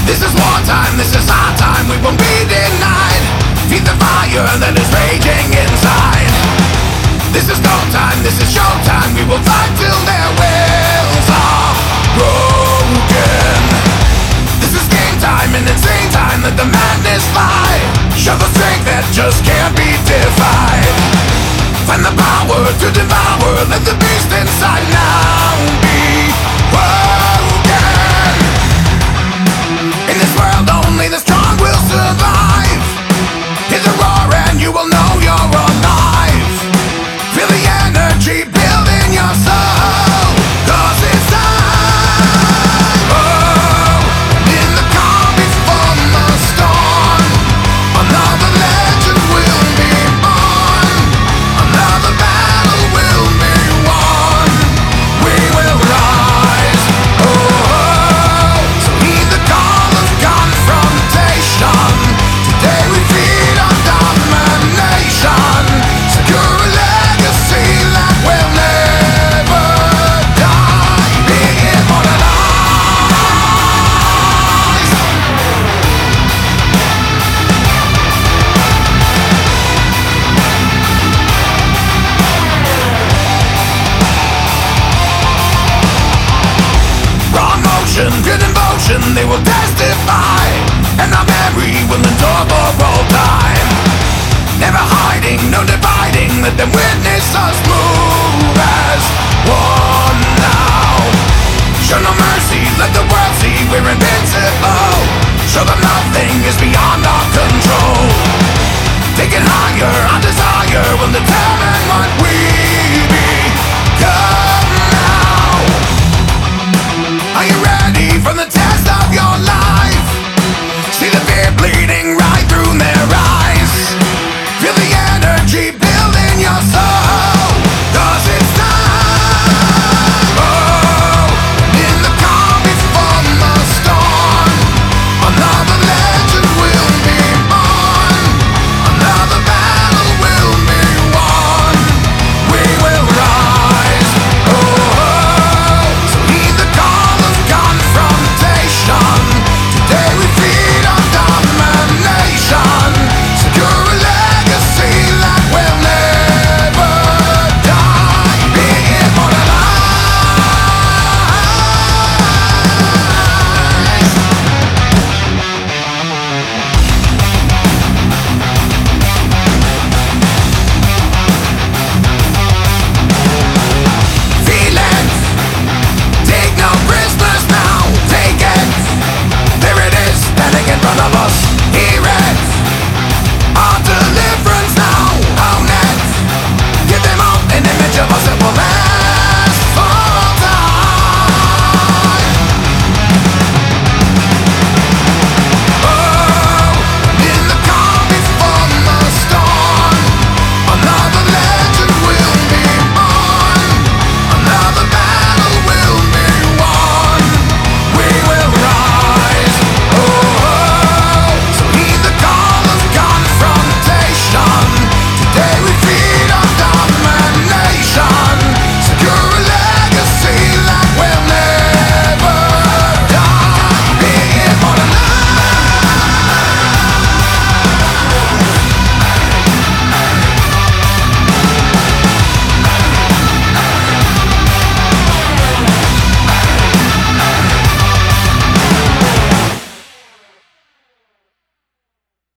This is wartime, this is our time, we won't be denied. Feed the fire that is raging inside. This is no time, this is showtime, we will fight till their wills are broken. This is game time, an insane time, let the madness fly. Show the strength that just can't be defied. Find the power to devour, let the beast inside now be broken. In this world only the strong will survive. Hear the roar and you will know you're alive. Feel the energy build in your soul, 'cause it's time. Oh, in the calm before the storm, another legend will be born. Another battle will be won. We will rise. Oh, so heed the call of confrontation. Today we feed on domination. Secure a legacy that will never die. Be immortalized. Raw motion, good emotion, they will testify. And our memory will endure for all time. Never hiding, no dividing, let them witness us move as one now. Show no mercy, let the world see we're invincible.